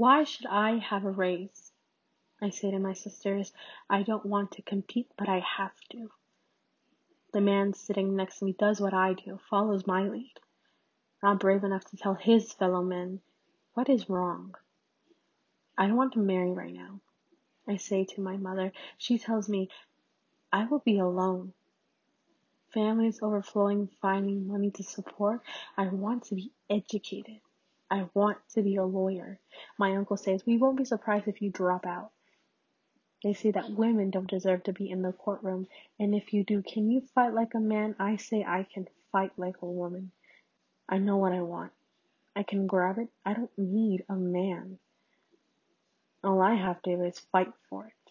Why should I have a raise? I say to my sisters, I don't want to compete, but I have to. The man sitting next to me does what I do, follows my lead. Not brave enough to tell his fellow men what is wrong. I don't want to marry right now. I say to my mother. She tells me I will be alone. Families overflowing, finding money to support. I want to be educated. I want to be a lawyer. My uncle says, we won't be surprised if you drop out. They say that women don't deserve to be in the courtroom, and if you do, can you fight like a man? I say I can fight like a woman. I know what I want. I can grab it. I don't need a man. All I have to do is fight for it.